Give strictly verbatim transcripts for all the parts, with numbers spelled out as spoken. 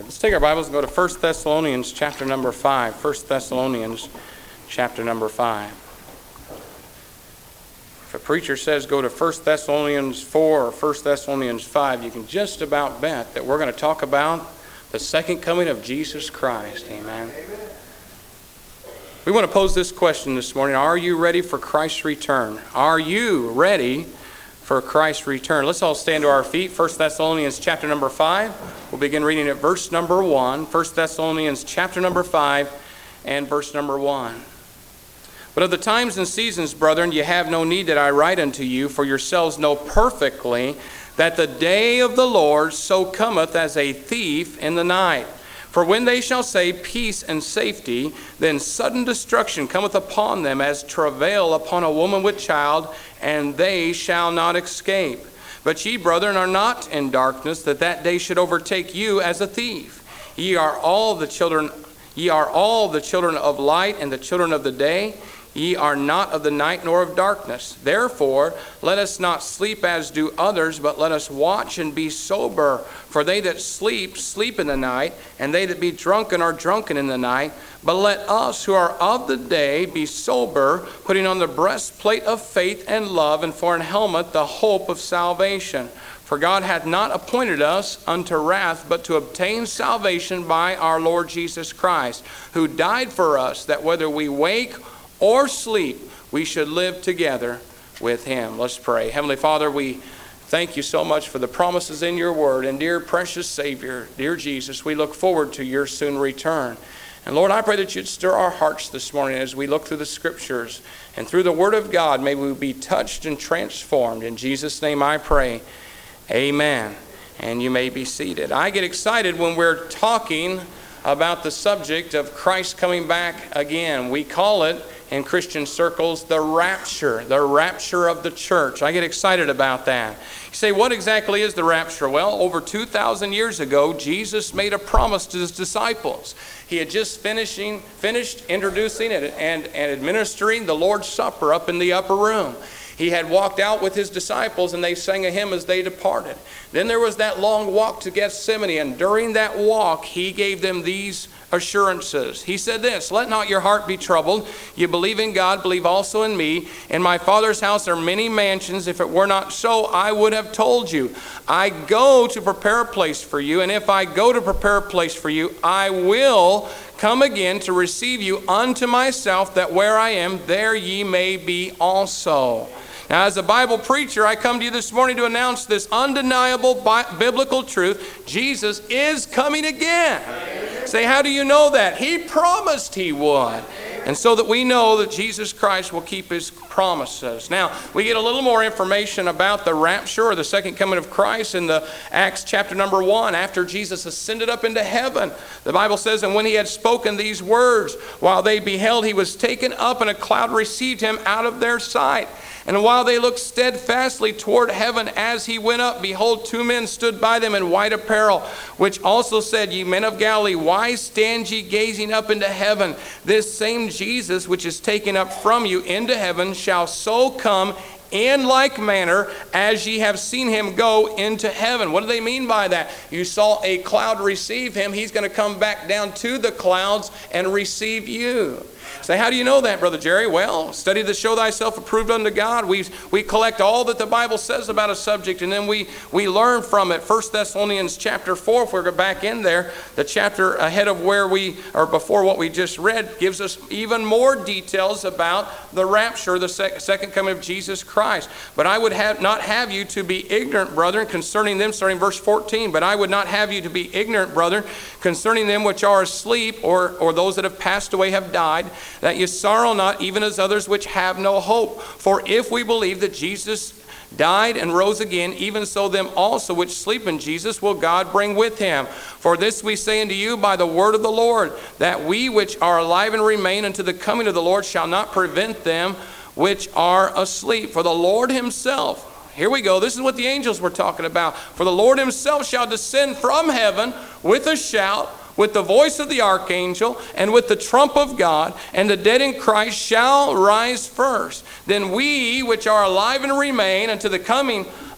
Let's take our Bibles and go to First Thessalonians chapter number five. First Thessalonians chapter number five. If a preacher says go to First Thessalonians four or First Thessalonians five, you can just about bet that we're going to talk about the second coming of Jesus Christ. Amen. We want to pose this question this morning. Are you ready for Christ's return? Are you ready for Christ's return? Let's all stand to our feet. First Thessalonians chapter number five. We'll begin reading at verse number one. First Thessalonians chapter number five and verse number one. But of the times and seasons, brethren, ye have no need that I write unto you, for yourselves know perfectly that the day of the Lord so cometh as a thief in the night. For when they shall say peace and safety, then sudden destruction cometh upon them as travail upon a woman with child, and they shall not escape. But ye, brethren, are not in darkness, that that day should overtake you as a thief. Ye are all the children, ye are all the children of light and the children of the day. Ye are not of the night nor of darkness. Therefore, let us not sleep as do others, but let us watch and be sober. For they that sleep, sleep in the night, and they that be drunken are drunken in the night. But let us who are of the day be sober, putting on the breastplate of faith and love, and for an helmet the hope of salvation. For God hath not appointed us unto wrath, but to obtain salvation by our Lord Jesus Christ, who died for us, that whether we wake or sleep, we should live together with him. Let's pray. Heavenly Father, we thank you so much for the promises in your word. And dear precious Savior, dear Jesus, we look forward to your soon return. And Lord, I pray that you'd stir our hearts this morning as we look through the scriptures. And through the word of God, may we be touched and transformed. In Jesus' name I pray. Amen. And you may be seated. I get excited when we're talking about the subject of Christ coming back again. We call it, in Christian circles, the rapture, the rapture of the church. I get excited about that. You say, what exactly is the rapture? Well, over two thousand years ago, Jesus made a promise to his disciples. He had just finishing, finished introducing and, and, and administering the Lord's Supper up in the upper room. He had walked out with his disciples, and they sang a hymn as they departed. Then there was that long walk to Gethsemane, and during that walk, he gave them these assurances. He said this, let not your heart be troubled. You believe in God, believe also in me. In my Father's house are many mansions. If it were not so, I would have told you. I go to prepare a place for you, and if I go to prepare a place for you, I will come again to receive you unto myself, that where I am, there ye may be also. Now, as a Bible preacher, I come to you this morning to announce this undeniable bi- biblical truth. Jesus is coming again. Amen. Say, how do you know that? He promised he would. And so that we know that Jesus Christ will keep his promises. Now, we get a little more information about the rapture or the second coming of Christ in the Acts chapter number one. After Jesus ascended up into heaven, the Bible says, and when he had spoken these words, while they beheld, he was taken up, and a cloud received him out of their sight. And while they looked steadfastly toward heaven as he went up, behold, two men stood by them in white apparel, which also said, Ye men of Galilee, why stand ye gazing up into heaven? This same Jesus, which is taken up from you into heaven, shall so come in like manner as ye have seen him go into heaven. What do they mean by that? You saw a cloud receive him. He's going to come back down to the clouds and receive you. Say, how do you know that, Brother Jerry? Well, study to show thyself approved unto God. We we collect all that the Bible says about a subject, and then we, we learn from it. First Thessalonians chapter four, if we go back in there, the chapter ahead of where we, or before what we just read, gives us even more details about the rapture, the sec- second coming of Jesus Christ. But I would have not have you to be ignorant, brethren, concerning them, starting verse fourteen, but I would not have you to be ignorant, brethren, concerning them which are asleep, or, or those that have passed away have died, that ye sorrow not, even as others which have no hope. For if we believe that Jesus died and rose again, even so them also which sleep in Jesus will God bring with him. For this we say unto you by the word of the Lord, that we which are alive and remain unto the coming of the Lord shall not prevent them which are asleep. For the Lord himself, here we go, this is what the angels were talking about. For the Lord himself shall descend from heaven with a shout, with the voice of the archangel, and with the trump of God, and the dead in Christ shall rise first. Then we which are alive and remain unto the coming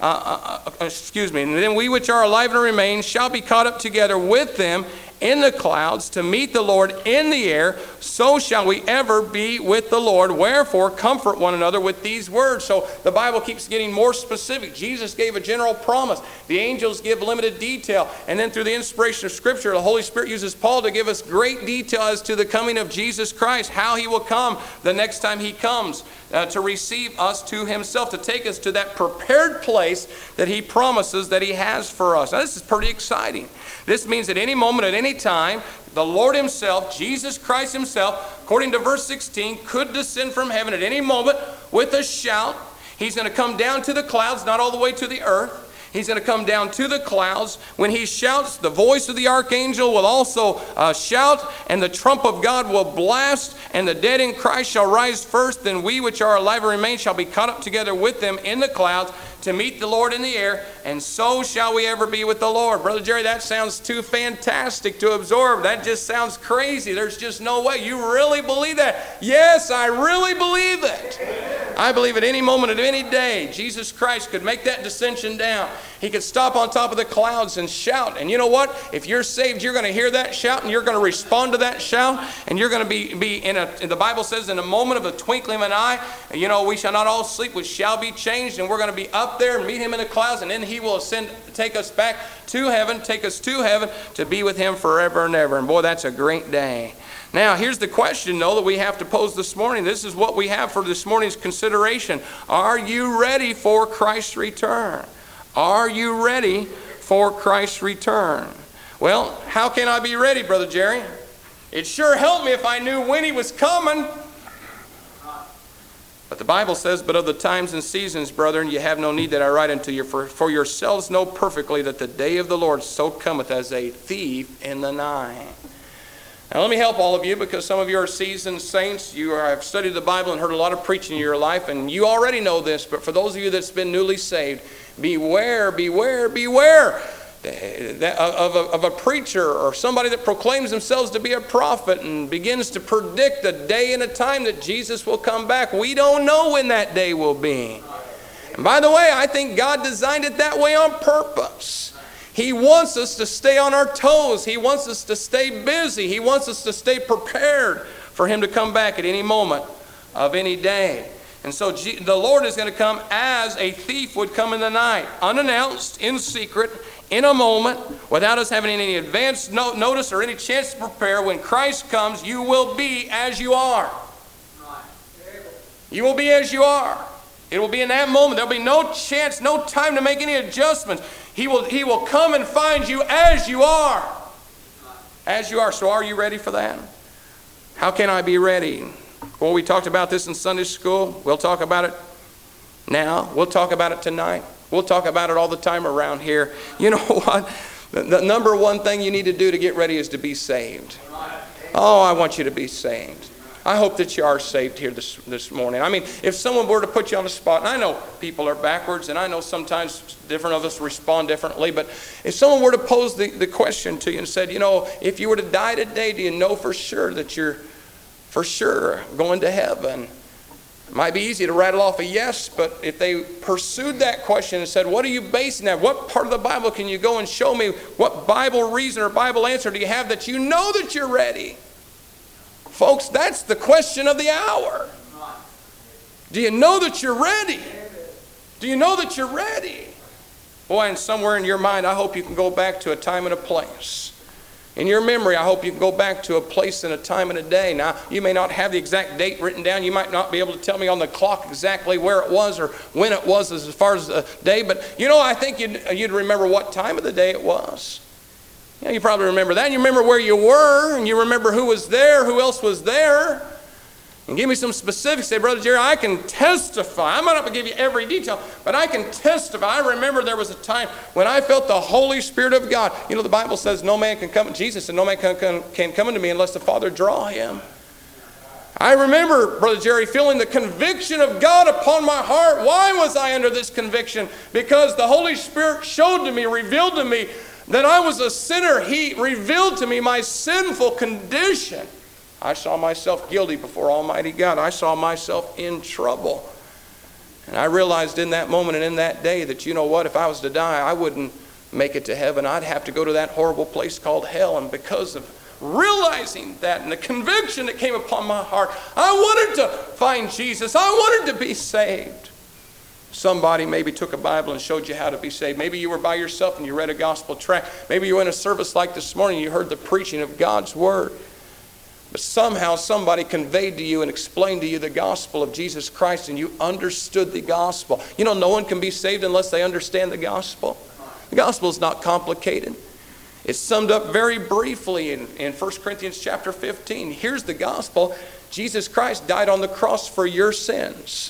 uh, uh, uh, excuse me, and then we which are alive and remain shall be caught up together with them in the clouds to meet the Lord in the air, so shall we ever be with the Lord. Wherefore, comfort one another with these words. So the Bible keeps getting more specific. Jesus gave a general promise. The angels give limited detail. And then through the inspiration of Scripture, the Holy Spirit uses Paul to give us great detail as to the coming of Jesus Christ, how he will come the next time he comes uh, to receive us to himself, to take us to that prepared place that he promises that he has for us. Now, this is pretty exciting. This means at any moment, at any time, the Lord himself, Jesus Christ himself, according to verse sixteen, could descend from heaven at any moment with a shout. He's going to come down to the clouds, not all the way to the earth. He's going to come down to the clouds. When he shouts, the voice of the archangel will also uh, shout, and the trump of God will blast, and the dead in Christ shall rise first. Then we which are alive and remain shall be caught up together with them in the clouds to meet the Lord in the air, and so shall we ever be with the Lord. Brother Jerry, that sounds too fantastic to absorb. That just sounds crazy. There's just no way. You really believe that? Yes, I really believe it. Amen. I believe at any moment of any day, Jesus Christ could make that descension down. He could stop on top of the clouds and shout. And you know what? If you're saved, you're going to hear that shout, and you're going to respond to that shout, and you're going to be, be in a, the Bible says, in a moment of a twinkling of an eye, you know, we shall not all sleep, we shall be changed, and we're going to be up there and meet him in the clouds, and then he will ascend, take us back to heaven, take us to heaven to be with him forever and ever. And boy, that's a great day. Now, here's the question, though, that we have to pose this morning. This is what we have for this morning's consideration. Are you ready for Christ's return? Are you ready for Christ's return? Well, how can I be ready, Brother Jerry? It sure helped me if I knew when he was coming. But the Bible says, but of the times and seasons, brethren, you have no need that I write unto you. For, for yourselves know perfectly that the day of the Lord so cometh as a thief in the night. Now let me help all of you, because some of you are seasoned saints. You are, have studied the Bible and heard a lot of preaching in your life, and you already know this. But for those of you that's been newly saved, beware, beware, beware of a, of a preacher or somebody that proclaims themselves to be a prophet and begins to predict a day and a time that Jesus will come back. We don't know when that day will be. And by the way, I think God designed it that way on purpose. He wants us to stay on our toes. He wants us to stay busy. He wants us to stay prepared for him to come back at any moment of any day. And so the Lord is going to come as a thief would come in the night, unannounced, in secret, in a moment, without us having any advance notice or any chance to prepare. When Christ comes, you will be as you are. You will be as you are. It will be in that moment. There will be no chance, no time to make any adjustments. He will, he will come and find you as you are. As you are. So are you ready for that? How can I be ready? Well, we talked about this in Sunday school. We'll talk about it now. We'll talk about it tonight. We'll talk about it all the time around here. You know what? The, the number one thing you need to do to get ready is to be saved. Oh, I want you to be saved. I hope that you are saved here this, this morning. I mean, if someone were to put you on the spot, and I know people are backwards, and I know sometimes different of us respond differently, but if someone were to pose the, the question to you and said, you know, if you were to die today, do you know for sure that you're for sure going to heaven? It might be easy to rattle off a yes, but if they pursued that question and said, what are you basing that? What part of the Bible can you go and show me? What Bible reason or Bible answer do you have that you know that you're ready? Folks, that's the question of the hour. Do you know that you're ready? Do you know that you're ready? Boy, and somewhere in your mind, I hope you can go back to a time and a place. In your memory, I hope you can go back to a place and a time and a day. Now, you may not have the exact date written down. You might not be able to tell me on the clock exactly where it was or when it was as far as the day. But, you know, I think you'd, you'd remember what time of the day it was. Yeah, you probably remember that. You remember where you were, and you remember who was there, who else was there. And give me some specifics. Say, Brother Jerry, I can testify. I'm not going to give you every detail, but I can testify. I remember there was a time when I felt the Holy Spirit of God. You know, the Bible says no man can come, Jesus said, no man can, can, can come unto me unless the Father draw him. I remember, Brother Jerry, feeling the conviction of God upon my heart. Why was I under this conviction? Because the Holy Spirit showed to me, revealed to me, that I was a sinner. He revealed to me my sinful condition. I saw myself guilty before Almighty God. I saw myself in trouble. And I realized in that moment and in that day that, you know what, if I was to die, I wouldn't make it to heaven. I'd have to go to that horrible place called hell. And because of realizing that and the conviction that came upon my heart, I wanted to find Jesus. I wanted to be saved. Somebody maybe took a Bible and showed you how to be saved. Maybe you were by yourself and you read a gospel tract. Maybe you were in a service like this morning and you heard the preaching of God's word. But somehow somebody conveyed to you and explained to you the gospel of Jesus Christ, and you understood the gospel. You know, no one can be saved unless they understand the gospel. The gospel is not complicated. It's summed up very briefly in, in First Corinthians chapter fifteen. Here's the gospel. Jesus Christ died on the cross for your sins.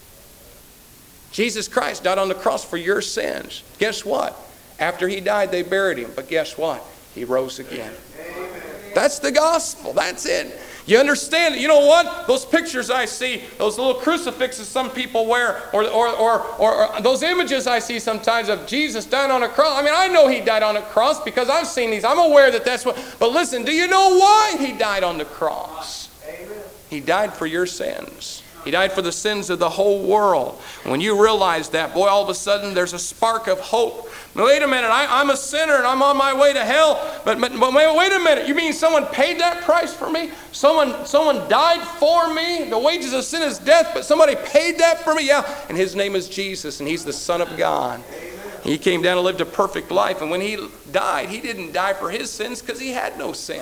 Jesus Christ died on the cross for your sins. Guess what? After he died, they buried him. But guess what? He rose again. Amen. That's the gospel. That's it. You understand it. You know what? Those pictures I see, those little crucifixes some people wear, or, or, or, or, or those images I see sometimes of Jesus dying on a cross. I mean, I know he died on a cross because I've seen these. I'm aware that that's what. But listen, do you know why he died on the cross? Amen. He died for your sins. He died for the sins of the whole world. When you realize that, boy, all of a sudden there's a spark of hope. Wait a minute, I, I'm a sinner and I'm on my way to hell. But, but, but wait, wait a minute, you mean someone paid that price for me? Someone, someone died for me? The wages of sin is death, but somebody paid that for me? Yeah, and his name is Jesus, and he's the Son of God. He came down and lived a perfect life, and when he died, he didn't die for his sins because he had no sin.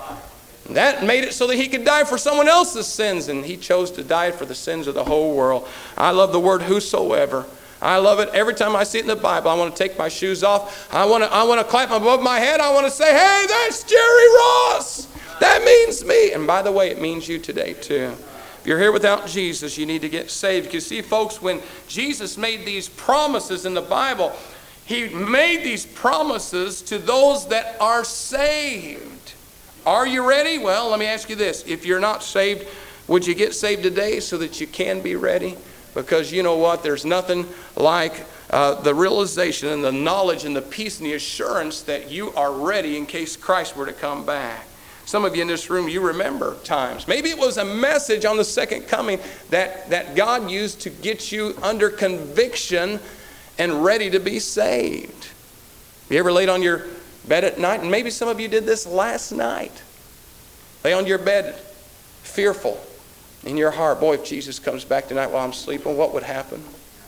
That made it so that he could die for someone else's sins, and he chose to die for the sins of the whole world. I love the word whosoever. I love it. Every time I see it in the Bible, I want to take my shoes off. I want to, I want to clap above my head. I want to say, hey, that's Jerry Ross. That means me. And by the way, it means you today too. If you're here without Jesus, you need to get saved. You see, folks, when Jesus made these promises in the Bible, he made these promises to those that are saved. Are you ready? Well, let me ask you this. If you're not saved, would you get saved today so that you can be ready? Because you know what? There's nothing like uh, the realization and the knowledge and the peace and the assurance that you are ready in case Christ were to come back. Some of you in this room, you remember times. Maybe it was a message on the second coming that, that God used to get you under conviction and ready to be saved. You ever laid on your bed at night? And maybe some of you did this last night. Lay on your bed, fearful in your heart. Boy, if Jesus comes back tonight while I'm sleeping, what would happen?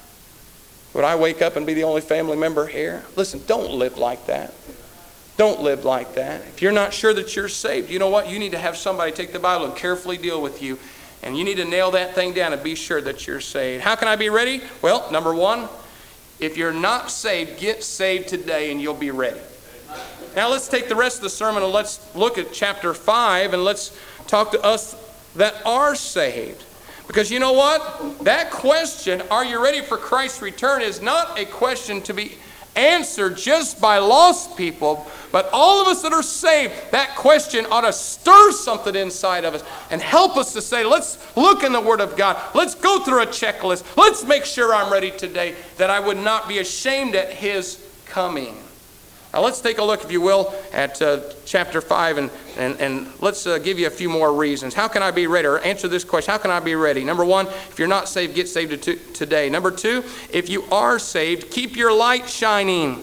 Would I wake up and be the only family member here? Listen, don't live like that. Don't live like that. If you're not sure that you're saved, you know what? You need to have somebody take the Bible and carefully deal with you. And you need to nail that thing down and be sure that you're saved. How can I be ready? Well, number one, if you're not saved, get saved today and you'll be ready. Now let's take the rest of the sermon and let's look at chapter five and let's talk to us that are saved. Because you know what? That question, are you ready for Christ's return, is not a question to be answered just by lost people, but all of us that are saved, that question ought to stir something inside of us and help us to say, let's look in the Word of God. Let's go through a checklist. Let's make sure I'm ready today, that I would not be ashamed at His coming. Now let's take a look, if you will, at uh, chapter five, and, and, and let's uh, give you a few more reasons. How can I be ready? Or answer this question, how can I be ready? Number one, if you're not saved, get saved to, today. Number two, if you are saved, keep your light shining.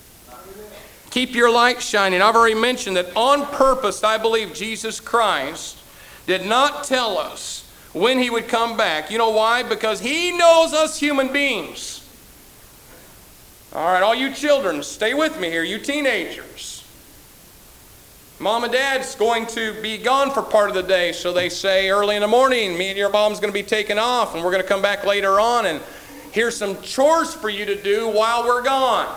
Keep your light shining. I've already mentioned that on purpose, I believe Jesus Christ did not tell us when He would come back. You know why? Because He knows us human beings. All right, all you children, stay with me here, you teenagers. Mom and Dad's going to be gone for part of the day, so they say early in the morning, me and your mom's going to be taken off, and we're going to come back later on, and here's some chores for you to do while we're gone.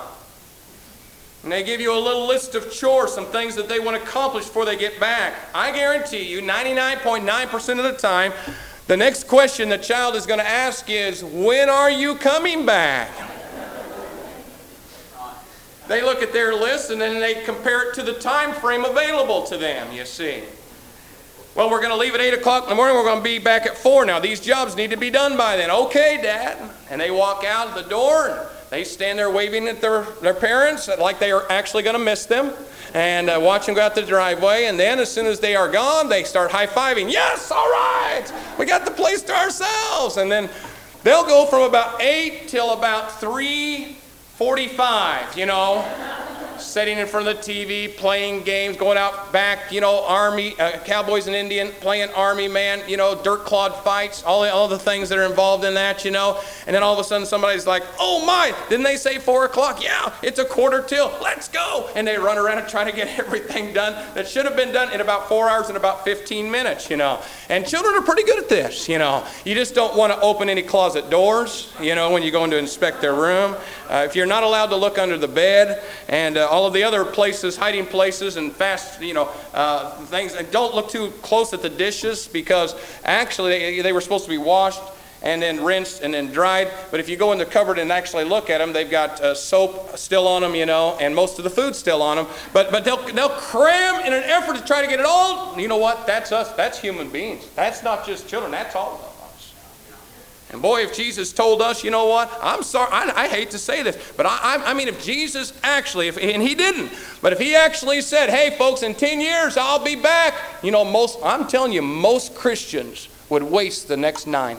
And they give you a little list of chores, some things that they want to accomplish before they get back. I guarantee you, ninety-nine point nine percent of the time, the next question the child is going to ask is, when are you coming back? They look at their list and then they compare it to the time frame available to them, you see. Well, we're going to leave at eight o'clock in the morning. We're going to be back at four now. These jobs need to be done by then. Okay, Dad. And they walk out the door and they stand there waving at their, their parents like they are actually going to miss them. And uh, watch them go out the driveway. And then as soon as they are gone, they start high-fiving. Yes, all right. We got the place to ourselves. And then They'll go from about eight till about three forty-five, you know, sitting in front of the T V, playing games, going out back, you know, Army, uh, Cowboys and Indian, playing Army man, you know, dirt clod fights, all the, all the things that are involved in that, you know. And then all of a sudden somebody's like, oh my, didn't they say four o'clock? Yeah, it's a quarter till, let's go. And they run around and try to get everything done that should have been done in about four hours and about fifteen minutes, you know. And children are pretty good at this, you know. You just don't want to open any closet doors, you know, when you go in to inspect their room. Uh, if you're not allowed to look under the bed and uh, all of the other places, hiding places and fast, you know, uh, things, and don't look too close at the dishes, because actually they, they were supposed to be washed and then rinsed and then dried. But if you go in the cupboard and actually look at them, they've got uh, soap still on them, you know, and most of the food still on them. But but they'll they'll cram in an effort to try to get it all. You know what? That's us. That's human beings. That's not just children. That's all of us. And boy, if Jesus told us, you know what? I'm sorry. I, I hate to say this, but I, I I mean, if Jesus actually, if and he didn't, but if he actually said, "Hey, folks, in ten years I'll be back," you know, most I'm telling you, most Christians would waste the next nine.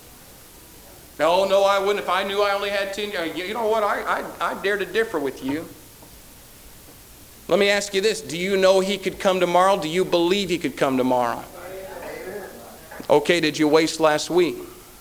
No, no, I wouldn't. If I knew I only had ten, you know what? I, I, I dare to differ with you. Let me ask you this. Do you know he could come tomorrow? Do you believe he could come tomorrow? Okay, did you waste last week?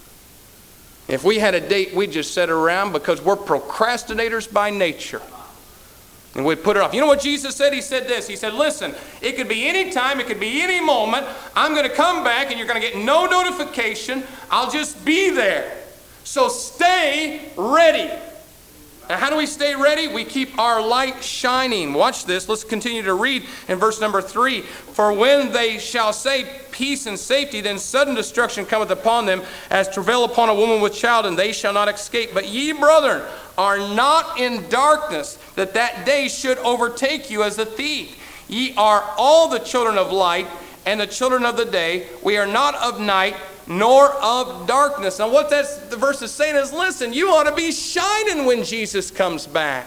If we had a date, we'd just sit around, because we're procrastinators by nature. And we'd put it off. You know what Jesus said? He said this. He said, listen, it could be any time, it could be any moment. I'm going to come back and you're going to get no notification. I'll just be there. So stay ready. Now, how do we stay ready? We keep our light shining. Watch this. Let's continue to read in verse number three. For when they shall say peace and safety, then sudden destruction cometh upon them, as travail upon a woman with child, and they shall not escape. But ye, brethren, are not in darkness, that that day should overtake you as a thief. Ye are all the children of light and the children of the day. We are not of night, nor of darkness. Now what that's, the verse is saying is, listen, you ought to be shining when Jesus comes back.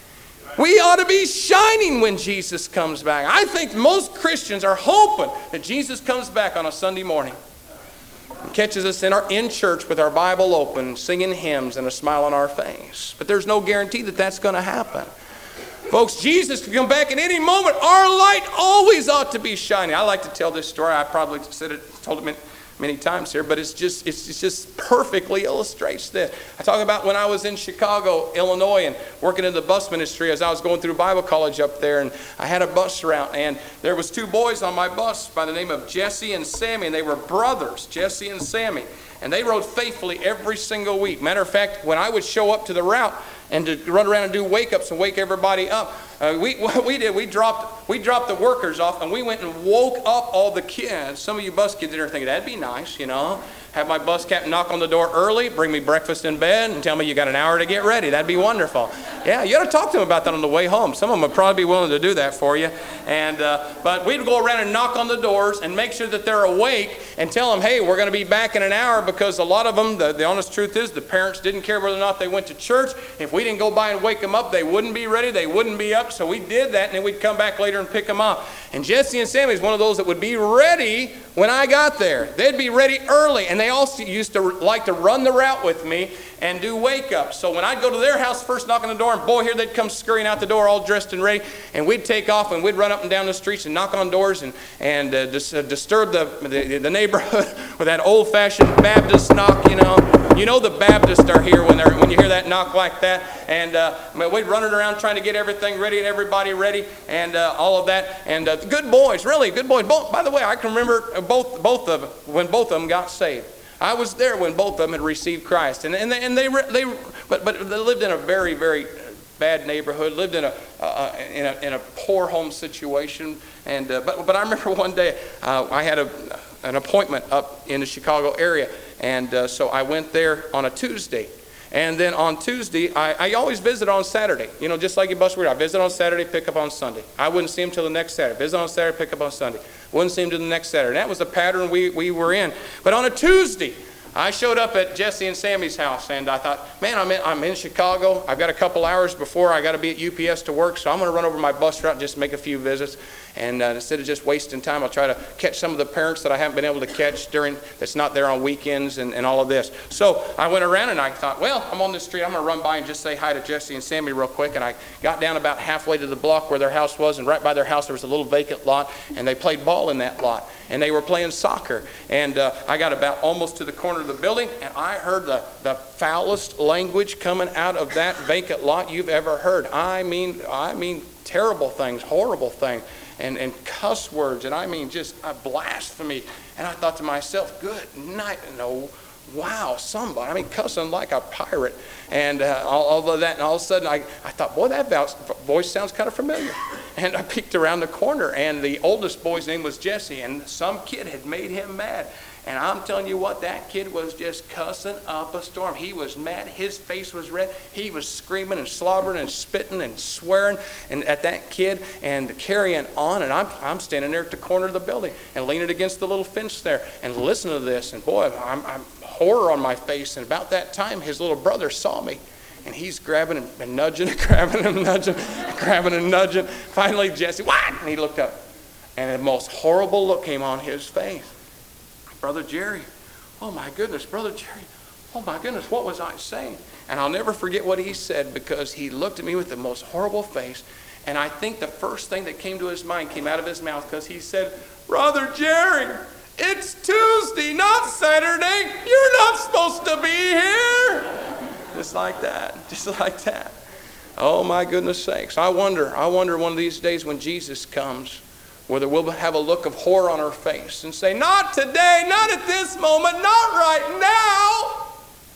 We ought to be shining when Jesus comes back. I think most Christians are hoping that Jesus comes back on a Sunday morning and catches us in our in church with our Bible open, singing hymns and a smile on our face. But there's no guarantee that that's going to happen. Folks, Jesus can come back at any moment. Our light always ought to be shining. I like to tell this story. I probably said it, told it many, many times here, but it's just it's, it's just perfectly illustrates this. I talk about when I was in Chicago, Illinois, and working in the bus ministry as I was going through Bible college up there, and I had a bus route, and there was two boys on my bus by the name of Jesse and Sammy, and they were brothers, Jesse and Sammy, and they rode faithfully every single week. Matter of fact, when I would show up to the route and to run around and do wake-ups and wake everybody up, Uh, we, what we did, we dropped, we dropped the workers off, and we went and woke up all the kids. Some of you bus kids are thinking, that'd be nice, you know. Have my bus captain knock on the door early, bring me breakfast in bed, and tell me you got an hour to get ready. That'd be wonderful. Yeah, you ought to talk to them about that on the way home. Some of them would probably be willing to do that for you. And uh, but we'd go around and knock on the doors and make sure that they're awake and tell them, hey, we're going to be back in an hour, because a lot of them, the, the honest truth is, the parents didn't care whether or not they went to church. If we didn't go by and wake them up, they wouldn't be ready. They wouldn't be up. So we did that, and then we'd come back later and pick them up. And Jesse and Sammy is one of those that would be ready when I got there. They'd be ready early, and they also used to like to run the route with me and do wake-ups. So when I'd go to their house, first knock on the door, and boy, here they'd come scurrying out the door all dressed and ready, and we'd take off, and we'd run up and down the streets and knock on doors and, and uh, dis- uh, disturb the, the, the neighborhood with that old-fashioned Baptist knock, you know. You know the Baptists are here when, they're, when you hear that knock like that. And uh, we'd run it around trying to get everything ready and everybody ready and uh, all of that. And uh, good boys, really, good boys. Both, by the way, I can remember both, both of them, when both of them got saved. I was there when both of them had received Christ. And, and, they, and they, they, but, but they lived in a very, very bad neighborhood, lived in a, uh, in a, in a poor home situation. And uh, but, but I remember one day uh, I had a, an appointment up in the Chicago area. And uh, so I went there on a Tuesday. And then on Tuesday, I, I always visit on Saturday. You know, just like your bus reader. I visit on Saturday, pick up on Sunday. I wouldn't see him till the next Saturday. Visit on Saturday, pick up on Sunday. Wouldn't see him till the next Saturday. And that was the pattern we, we were in. But on a Tuesday, I showed up at Jesse and Sammy's house, and I thought, man, I'm in, I'm in Chicago. I've got a couple hours before I got to be at U P S to work, so I'm going to run over my bus route and just make a few visits. And uh, instead of just wasting time, I'll try to catch some of the parents that I haven't been able to catch during, that's not there on weekends and, and all of this. So I went around and I thought, well, I'm on this street. I'm going to run by and just say hi to Jesse and Sammy real quick. And I got down about halfway to the block where their house was, and right by their house there was a little vacant lot, and they played ball in that lot. And they were playing soccer. And uh, I got about almost to the corner of the building, and I heard the, the foulest language coming out of that vacant lot you've ever heard. I mean, I mean terrible things, horrible things. And, and cuss words, and I mean just a blasphemy. And I thought to myself, good night, no, wow, somebody, I mean cussing like a pirate. And uh, all, all of that, and all of a sudden I, I thought, boy, that voice sounds kind of familiar. And I peeked around the corner, and the oldest boy's name was Jesse, and some kid had made him mad. And I'm telling you what, that kid was just cussing up a storm. He was mad. His face was red. He was screaming and slobbering and spitting and swearing and at that kid and carrying on. And I'm, I'm standing there at the corner of the building and leaning against the little fence there and listening to this. And boy, I'm, I'm horror on my face. And about that time, his little brother saw me. And he's grabbing and, and nudging and grabbing and nudging, grabbing and nudging. Finally, Jesse, what? And he looked up. And the most horrible look came on his face. Brother Jerry, oh my goodness, Brother Jerry, oh my goodness, what was I saying? And I'll never forget what he said, because he looked at me with the most horrible face, and I think the first thing that came to his mind came out of his mouth, because he said, Brother Jerry, it's Tuesday, not Saturday. You're not supposed to be here. Just like that, just like that. Oh my goodness sakes. I wonder, I wonder one of these days when Jesus comes, whether we'll have a look of horror on our face and say, not today, not at this moment, not right now.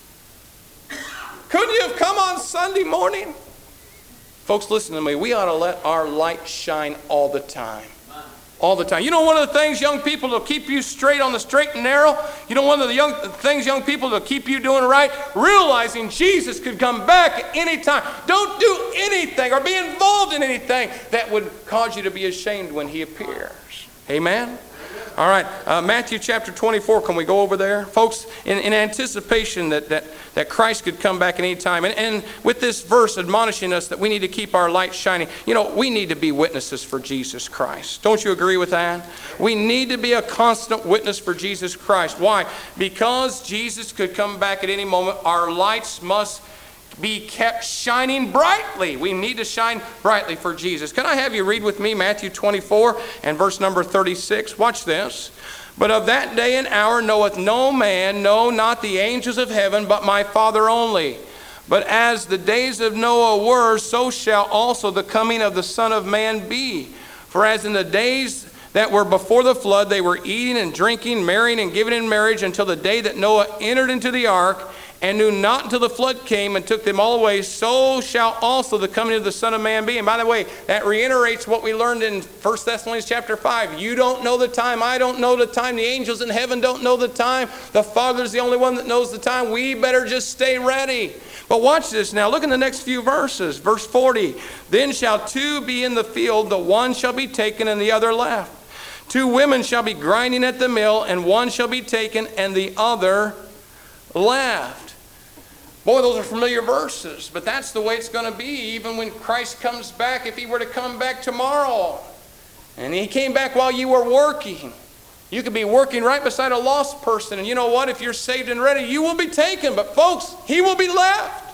Couldn't you have come on Sunday morning? Folks, listen to me. We ought to let our light shine all the time. All the time. You know, one of the things, young people, to keep you straight on the straight and narrow, you know, one of the young things, young people, to keep you doing right, realizing Jesus could come back at any time. Don't do anything or be involved in anything that would cause you to be ashamed when he appears. Amen? All right, uh, Matthew chapter twenty-four, can we go over there? Folks, in, in anticipation that, that, that Christ could come back at any time, and, and with this verse admonishing us that we need to keep our light shining, you know, we need to be witnesses for Jesus Christ. Don't you agree with that? We need to be a constant witness for Jesus Christ. Why? Because Jesus could come back at any moment, our lights must be kept shining brightly. We need to shine brightly for Jesus. Can I have you read with me Matthew twenty-four and verse number thirty-six? Watch this. But of that day and hour knoweth no man, no, not the angels of heaven, but my Father only. But as the days of Noah were, so shall also the coming of the Son of Man be. For as in the days that were before the flood, they were eating and drinking, marrying and giving in marriage, until the day that Noah entered into the ark, and knew not until the flood came and took them all away, so shall also the coming of the Son of Man be. And by the way, that reiterates what we learned in First Thessalonians chapter five. You don't know the time. I don't know the time. The angels in heaven don't know the time. The Father's the only one that knows the time. We better just stay ready. But watch this now. Look in the next few verses. Verse forty. Then shall two be in the field, the one shall be taken and the other left. Two women shall be grinding at the mill, and one shall be taken and the other left. Boy, those are familiar verses, but that's the way it's going to be even when Christ comes back, if he were to come back tomorrow. And he came back while you were working. You could be working right beside a lost person, and you know what? If you're saved and ready, you will be taken. But folks, he will be left.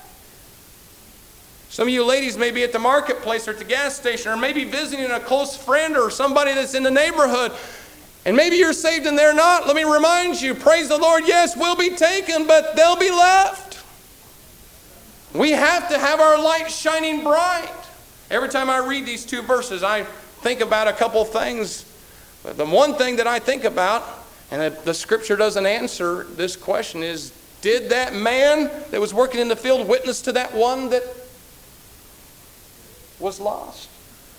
Some of you ladies may be at the marketplace or at the gas station, or maybe visiting a close friend or somebody that's in the neighborhood. And maybe you're saved and they're not. Let me remind you, praise the Lord, yes, we'll be taken, but they'll be left. We have to have our light shining bright. Every time I read these two verses, I think about a couple things. But the one thing that I think about, and the scripture doesn't answer this question, is did that man that was working in the field witness to that one that was lost?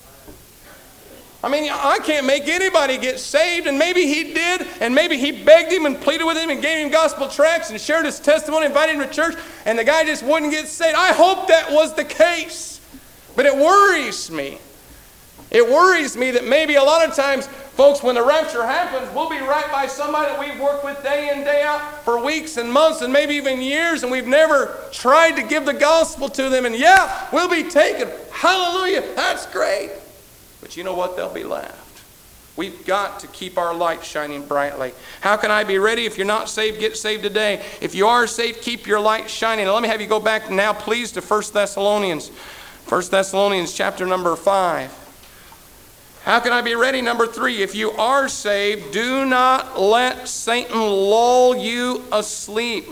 I mean, I can't make anybody get saved, and maybe he did, and maybe he begged him and pleaded with him and gave him gospel tracts and shared his testimony, invited him to church, and the guy just wouldn't get saved. I hope that was the case, but it worries me. It worries me that maybe a lot of times Folks, when the rapture happens, we'll be right by somebody that we've worked with day in, day out for weeks and months and maybe even years, and we've never tried to give the gospel to them. And yeah, we'll be taken. Hallelujah, that's great. But you know what? They'll be left. We've got to keep our light shining brightly. How can I be ready? If you're not saved, get saved today. If you are saved, keep your light shining. Now, let me have you go back now, please, to First Thessalonians. First Thessalonians chapter number five. How can I be ready? Number three, if you are saved, do not let Satan lull you asleep.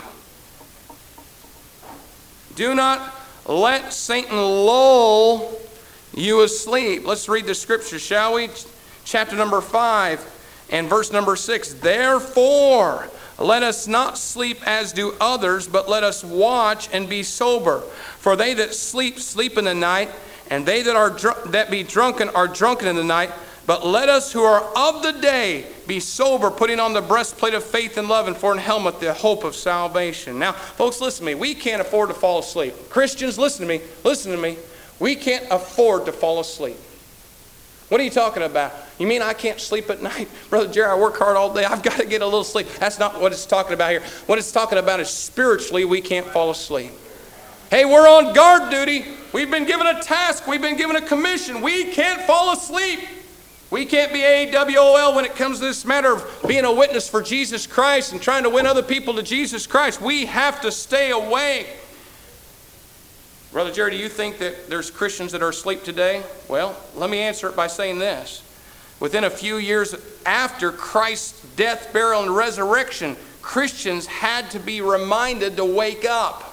Do not let Satan lull you asleep. Let's read the scripture, shall we? Chapter number five and verse number six. Therefore, let us not sleep as do others, but let us watch and be sober. For they that sleep, sleep in the night, and they that are dr- that be drunken are drunken in the night. But let us who are of the day be sober, putting on the breastplate of faith and love, and for an helmet the hope of salvation. Now, folks, listen to me. We can't afford to fall asleep. Christians, listen to me. Listen to me. We can't afford to fall asleep. What are you talking about? You mean I can't sleep at night? Brother Jerry, I work hard all day. I've got to get a little sleep. That's not what it's talking about here. What it's talking about is spiritually we can't fall asleep. Hey, we're on guard duty. We've been given a task. We've been given a commission. We can't fall asleep. We can't be A W O L when it comes to this matter of being a witness for Jesus Christ and trying to win other people to Jesus Christ. We have to stay awake. Brother Jerry, do you think that there's Christians that are asleep today? Well, let me answer it by saying this. Within a few years after Christ's death, burial, and resurrection, Christians had to be reminded to wake up.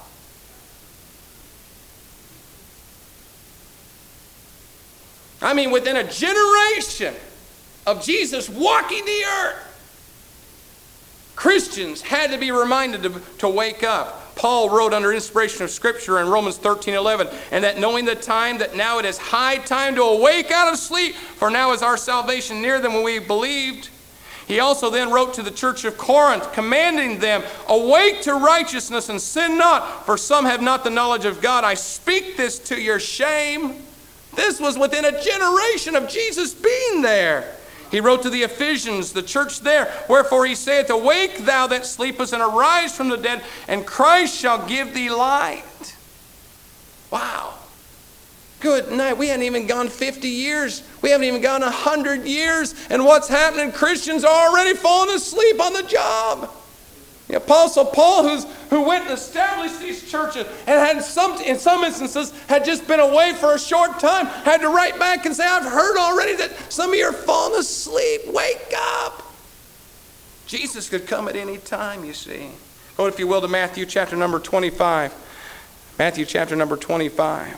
I mean, within a generation of Jesus walking the earth, Christians had to be reminded to, to wake up. Paul wrote under inspiration of Scripture in Romans thirteen eleven, and that knowing the time, that now it is high time to awake out of sleep, for now is our salvation nearer than when we believed. He also then wrote to the church of Corinth, commanding them, awake to righteousness and sin not, for some have not the knowledge of God. I speak this to your shame. This was within a generation of Jesus being there. He wrote to the Ephesians, the church there, wherefore he saith, awake thou that sleepest, and arise from the dead, and Christ shall give thee light. Wow. Good night. We hadn't even gone fifty years. We haven't even gone one hundred years. And what's happening? Christians are already falling asleep on the job. The Apostle Paul, who's, who went and established these churches and had some, in some instances had just been away for a short time, had to write back and say, I've heard already that some of you are falling asleep. Wake up. Jesus could come at any time, you see. Go, if you will, to Matthew chapter number twenty-five. Matthew chapter number twenty-five.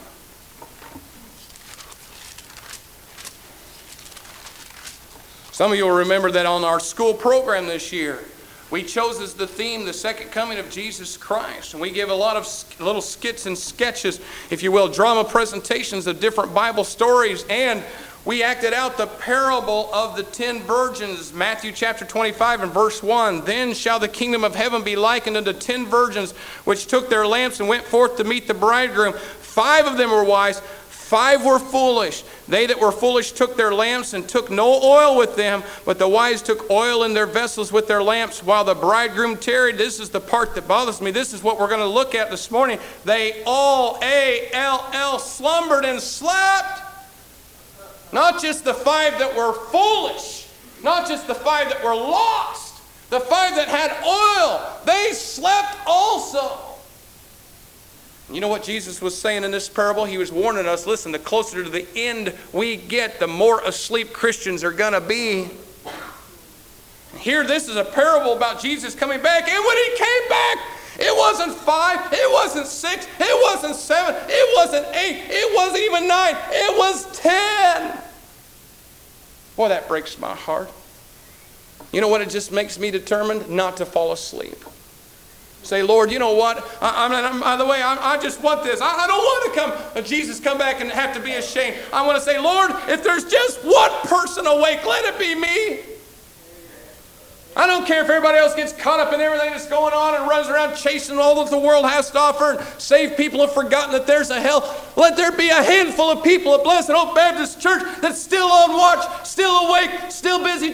Some of you will remember that on our school program this year, we chose as the theme the second coming of Jesus Christ. And we give a lot of little skits and sketches, if you will, drama presentations of different Bible stories. And we acted out the parable of the ten virgins, Matthew chapter twenty-five and verse one. Then shall the kingdom of heaven be likened unto ten virgins, which took their lamps and went forth to meet the bridegroom. Five of them were wise, five were foolish. They that were foolish took their lamps and took no oil with them, but the wise took oil in their vessels with their lamps while the bridegroom tarried. This is the part that bothers me. This is what we're going to look at this morning. They all, A L L, slumbered and slept. Not just the five that were foolish, not just the five that were lost, the five that had oil, they slept also. You know what Jesus was saying in this parable? He was warning us, listen, the closer to the end we get, the more asleep Christians are going to be. Here, this is a parable about Jesus coming back. And when he came back, it wasn't five, it wasn't six, it wasn't seven, it wasn't eight, it wasn't even nine, it was ten. Boy, that breaks my heart. You know what it just makes me determined? Not to fall asleep. Say, Lord, you know what? I, I'm, by the way, I, I just want this. I, I don't want to come, uh, Jesus, come back and have to be ashamed. I want to say, Lord, if there's just one person awake, let it be me. I don't care if everybody else gets caught up in everything that's going on and runs around chasing all that the world has to offer, and saved people have forgotten that there's a hell. Let there be a handful of people at Blessed Hope Baptist Church that's still on watch, still awake, still busy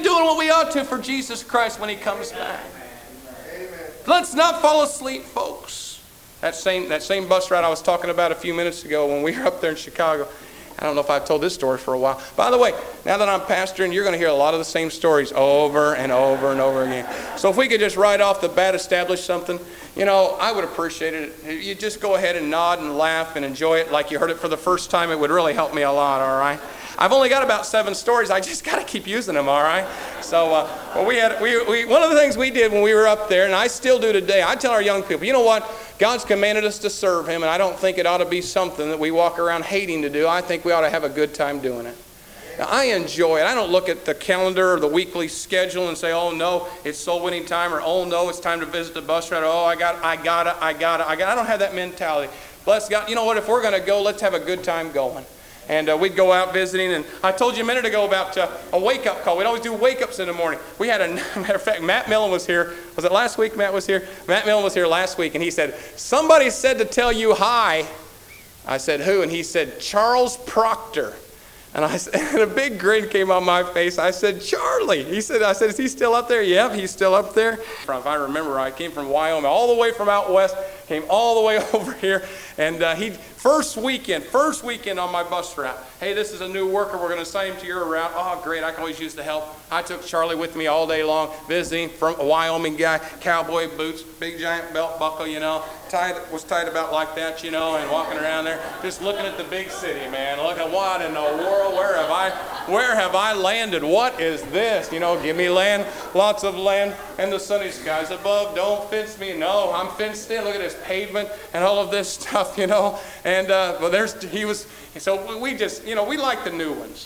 doing what we ought to for Jesus Christ when he comes back. Let's not fall asleep, folks. That same, that same bus ride I was talking about a few minutes ago when we were up there in Chicago. I don't know if I've told this story for a while. By the way, now that I'm pastoring, you're going to hear a lot of the same stories over and over and over again. So if we could just right off the bat establish something, you know, I would appreciate it. You just go ahead and nod and laugh and enjoy it like you heard it for the first time. It would really help me a lot, all right? I've only got about seven stories. I just got to keep using them, all right? So uh, well, we had we, we one of the things we did when we were up there, and I still do today, I tell our young people, you know what? God's commanded us to serve him, and I don't think it ought to be something that we walk around hating to do. I think we ought to have a good time doing it. Now, I enjoy it. I don't look at the calendar or the weekly schedule and say, oh, no, it's soul winning time, or oh, no, it's time to visit the bus route. Oh, I got I got it, I got it, I got it. I don't have that mentality. Bless God. You know what? If we're going to go, let's have a good time going. And uh, we'd go out visiting, and I told you a minute ago about uh, a wake-up call. We'd always do wake-ups in the morning. We had a, matter of fact, Matt Millen was here. Was it last week Matt was here? Matt Millen was here last week, and he said, somebody said to tell you hi. I said, who? And he said, Charles Proctor. And I said, and a big grin came on my face. I said, Charlie. He said, I said, is he still up there? Yep, he's still up there. If I remember, I came from Wyoming, all the way from out west, came all the way over here. And uh, he, first weekend, first weekend on my bus route. Hey, this is a new worker. We're going to assign him to your route. Oh, great. I can always use the help. I took Charlie with me all day long, visiting, from a Wyoming guy, cowboy boots, big giant belt buckle, you know, tied, was tied about like that, you know, and walking around there, just looking at the big city, man. Look at what in the world, where have I, where have I landed? What is this? You know, give me land, lots of land, and the sunny skies above. Don't fence me. No, I'm fenced in. Look at this pavement and all of this stuff, you know. And uh, well, there's he was. So we just, you know, we like the new ones.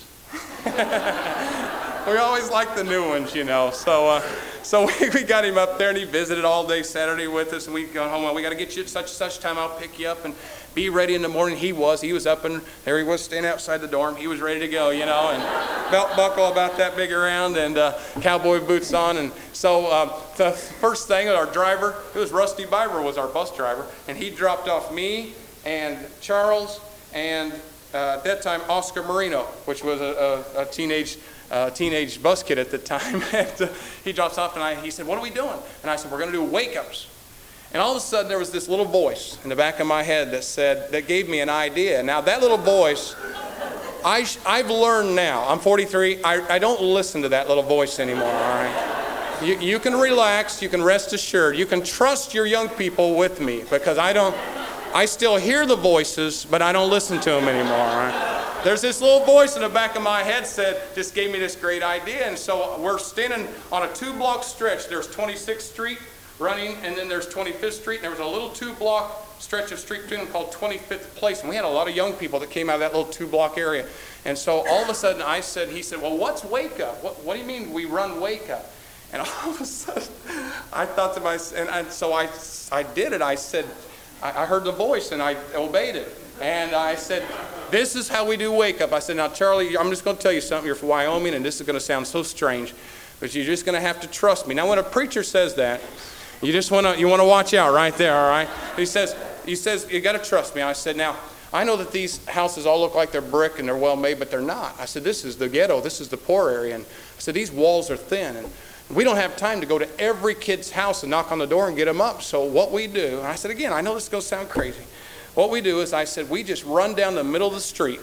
We always like the new ones, you know. So, uh, so we, we got him up there, and he visited all day Saturday with us. And we go home. Well, we got to get you at such and such time. I'll pick you up and be ready in the morning. He was. He was up, and there he was standing outside the dorm. He was ready to go, you know, and belt buckle about that big around, and uh, cowboy boots on. And so uh, the first thing, our driver, it was Rusty Biber, was our bus driver, and he dropped off me and Charles and uh, at that time Oscar Marino, which was a, a, a teenage. Uh, teenage bus kid at the time. And uh, he drops off, and I, he said, what are we doing? And I said, we're going to do wake-ups. And all of a sudden, there was this little voice in the back of my head that said, that gave me an idea. Now, that little voice, I sh- I've learned now, I'm forty-three, I, I don't listen to that little voice anymore, all right? You, you can relax, you can rest assured, you can trust your young people with me, because I don't, I still hear the voices, but I don't listen to them anymore, all right? There's this little voice in the back of my head said, just gave me this great idea. And so we're standing on a two-block stretch. There's twenty-sixth Street running, and then there's twenty-fifth Street. And there was a little two-block stretch of street between them called twenty-fifth Place. And we had a lot of young people that came out of that little two-block area. And so all of a sudden I said, he said, well, what's wake up? What, what do you mean we run wake up? And all of a sudden I thought to myself, and I, so I, I did it. I said, I, I heard the voice, and I obeyed it. And I said, this is how we do wake up. I said, now, Charlie, I'm just going to tell you something. You're from Wyoming, and this is going to sound so strange, but you're just going to have to trust me. Now, when a preacher says that, you just want to you want to watch out right there, all right? He says, he says, you got to trust me. I said, now, I know that these houses all look like they're brick and they're well made, but they're not. I said, this is the ghetto. This is the poor area. And I said, these walls are thin, and we don't have time to go to every kid's house and knock on the door and get them up. So what we do, and I said, again, I know this is going to sound crazy. What we do is, I said, we just run down the middle of the street.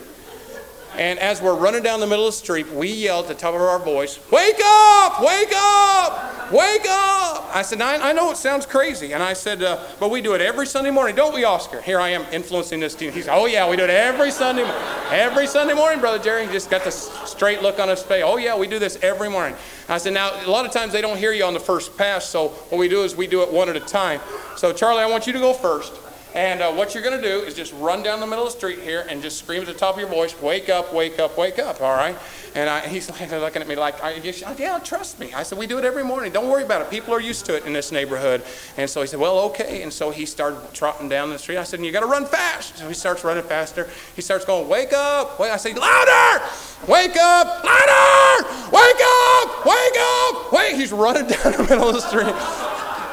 And as we're running down the middle of the street, we yell at the top of our voice, wake up, wake up, wake up. I said, I, I know it sounds crazy. And I said, uh, but we do it every Sunday morning, don't we, Oscar? Here I am influencing this team. He said, oh, yeah, we do it every Sunday morning. Every Sunday morning, Brother Jerry. He just got this straight look on his face. Oh, yeah, we do this every morning. I said, now, a lot of times they don't hear you on the first pass, so what we do is we do it one at a time. So, Charlie, I want you to go first. And uh, what you're going to do is just run down the middle of the street here and just scream at the top of your voice, wake up, wake up, wake up, all right? And I, he's looking at me like, I guess, yeah, trust me. I said, we do it every morning. Don't worry about it. People are used to it in this neighborhood. And so he said, well, okay. And so he started trotting down the street. I said, you got to run fast. So he starts running faster. He starts going, wake up. Wait. I say, louder. Wake up. Louder. Wake up. Wake up. Wait. He's running down the middle of the street.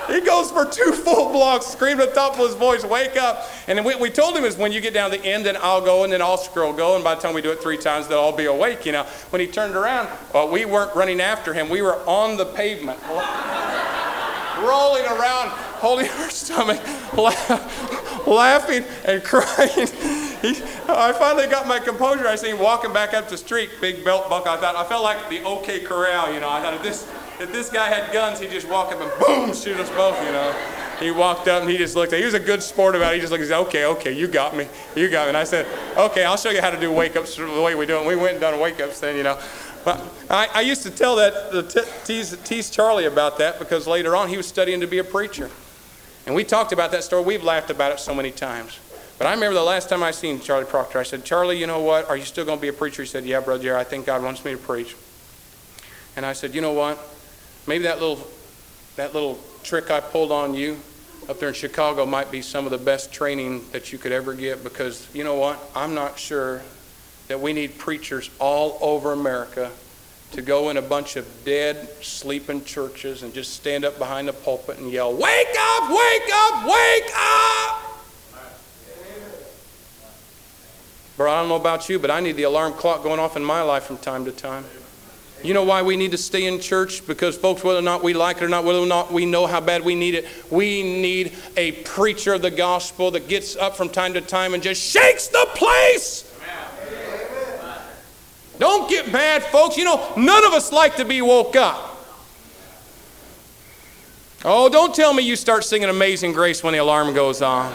He goes for two full blocks, screaming at the top of his voice, wake up. And then we, we told him is when you get down to the end, then I'll go, and then Oscar will go, and by the time we do it three times, they'll all be awake, you know. When he turned around, well, we weren't running after him. We were on the pavement, rolling around, holding our stomach, laughing and crying. He, I finally got my composure. I seen him walking back up the street, big belt buckle. I thought I felt like the OK Corral, you know. I thought if this if this guy had guns, he'd just walk up and boom, shoot us both, you know. He walked up and he just looked at. He was a good sport about it. He just looked and said, "Okay, okay, you got me, you got me." And I said, "Okay, I'll show you how to do wake ups the way we do it." And we went and done wake ups then, you know. But I, I used to tell that the t- tease, tease Charlie about that because later on he was studying to be a preacher, and we talked about that story. We've laughed about it so many times. But I remember the last time I seen Charlie Proctor, I said, "Charlie, you know what? Are you still going to be a preacher?" He said, "Yeah, Brother Jerry, I think God wants me to preach." And I said, "You know what? Maybe that little, that little trick I pulled on you up there in Chicago might be some of the best training that you could ever get, because you know what? I'm not sure that we need preachers all over America to go in a bunch of dead, sleeping churches and just stand up behind the pulpit and yell, 'Wake up, wake up, wake up!'" Bro, I don't know about you, but I need the alarm clock going off in my life from time to time. You know why we need to stay in church? Because, folks, whether or not we like it or not, whether or not we know how bad we need it, we need a preacher of the gospel that gets up from time to time and just shakes the place. Amen. Don't get mad, folks. You know, none of us like to be woke up. Oh, don't tell me you start singing Amazing Grace when the alarm goes on.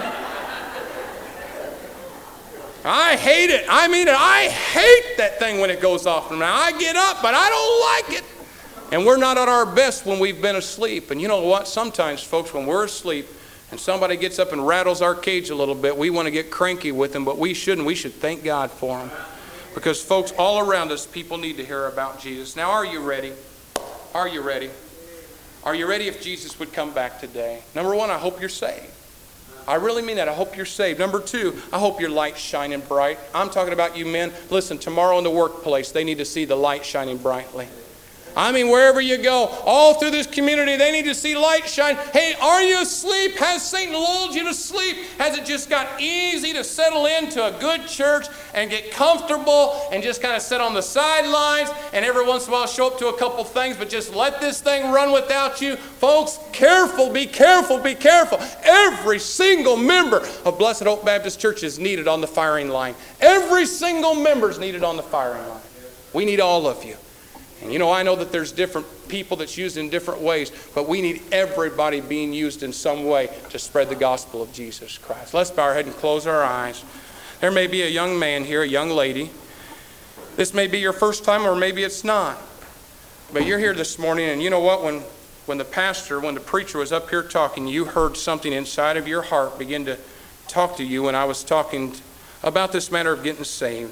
I hate it. I mean it. I hate that thing when it goes off. Now, I get up, but I don't like it. And we're not at our best when we've been asleep. And you know what? Sometimes, folks, when we're asleep and somebody gets up and rattles our cage a little bit, we want to get cranky with them, but we shouldn't. We should thank God for them. Because, folks, all around us, people need to hear about Jesus. Now, are you ready? Are you ready? Are you ready if Jesus would come back today? Number one, I hope you're saved. I really mean that. I hope you're saved. Number two, I hope your light's shining bright. I'm talking about you men. Listen, tomorrow in the workplace, they need to see the light shining brightly. I mean, wherever you go, all through this community, they need to see light shine. Hey, are you asleep? Has Satan lulled you to sleep? Has it just got easy to settle into a good church and get comfortable and just kind of sit on the sidelines and every once in a while show up to a couple things, but just let this thing run without you? Folks, careful, be careful, be careful. Every single member of Blessed Hope Baptist Church is needed on the firing line. Every single member is needed on the firing line. We need all of you. And you know, I know that there's different people that's used in different ways, but we need everybody being used in some way to spread the gospel of Jesus Christ. Let's bow our head and close our eyes. There may be a young man here, a young lady. This may be your first time, or maybe it's not. But you're here this morning, and you know what? When, when the pastor, when the preacher was up here talking, you heard something inside of your heart begin to talk to you when I was talking about this matter of getting saved.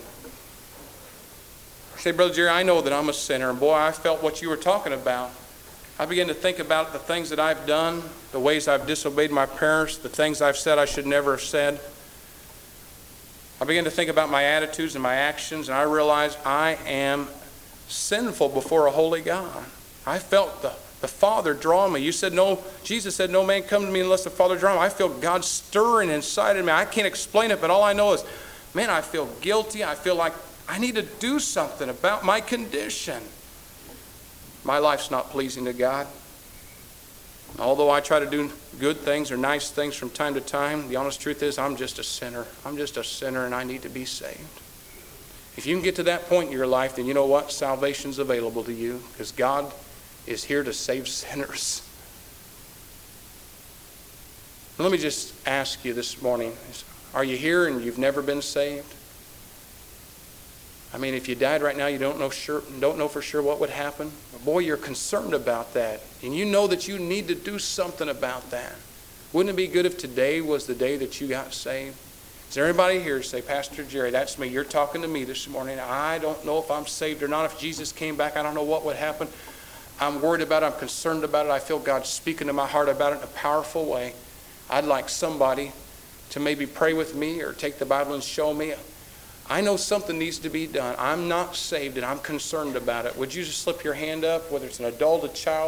Say, Brother Jerry, I know that I'm a sinner, and boy, I felt what you were talking about. I began to think about the things that I've done, the ways I've disobeyed my parents, the things I've said I should never have said. I began to think about my attitudes and my actions, and I realized I am sinful before a holy God. I felt the, the Father drawing me. You said no, Jesus said, "No man come to me unless the Father draw him." I feel God stirring inside of me. I can't explain it, but all I know is, man, I feel guilty. I feel like I need to do something about my condition. My life's not pleasing to God. Although I try to do good things or nice things from time to time, the honest truth is I'm just a sinner. I'm just a sinner, and I need to be saved. If you can get to that point in your life, then you know what? Salvation's available to you, because God is here to save sinners. Let me just ask you this morning, are you here and you've never been saved? I mean, if you died right now, you don't know sure, don't know for sure what would happen. But boy, you're concerned about that. And you know that you need to do something about that. Wouldn't it be good if today was the day that you got saved? Is there anybody here who say, "Pastor Jerry, that's me. You're talking to me this morning. I don't know if I'm saved or not. If Jesus came back, I don't know what would happen. I'm worried about it. I'm concerned about it. I feel God speaking to my heart about it in a powerful way. I'd like somebody to maybe pray with me or take the Bible and show me. I know something needs to be done. I'm not saved and I'm concerned about it." Would you just slip your hand up, whether it's an adult, a child?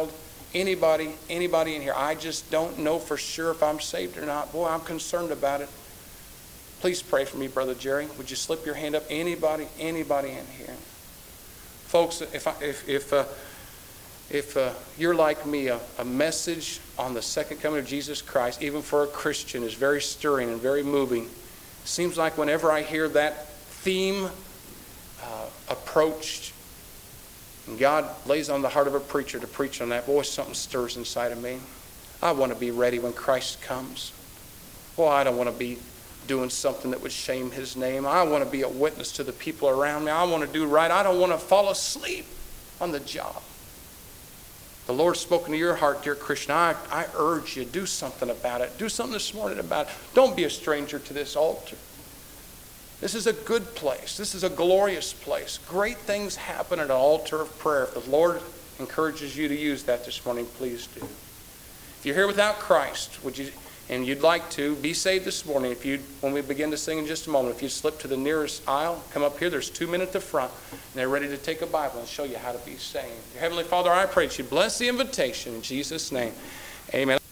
Anybody, anybody in here, I just don't know for sure if I'm saved or not. Boy, I'm concerned about it. Please pray for me, Brother Jerry. Would you slip your hand up? Anybody, anybody in here? Folks, if I, if if uh, if uh, you're like me, a, a message on the second coming of Jesus Christ, even for a Christian, is very stirring and very moving. Seems like whenever I hear that theme uh, approached, and God lays on the heart of a preacher to preach on that, boy, something stirs inside of me. I want to be ready when Christ comes. Boy, I don't want to be doing something that would shame his name. I want to be a witness to the people around me. I want to do right. I don't want to fall asleep on the job. The Lord's spoken to your heart, dear Christian. I, I urge you, do something about it. Do something this morning about it. Don't be a stranger to this altar. This is a good place. This is a glorious place. Great things happen at an altar of prayer. If the Lord encourages you to use that this morning, please do. If you're here without Christ, would you, and you'd like to be saved this morning, if you, when we begin to sing in just a moment, if you slip to the nearest aisle, come up here. There's two men at the front, and they're ready to take a Bible and show you how to be saved. Heavenly Father, I pray that you bless the invitation in Jesus' name. Amen.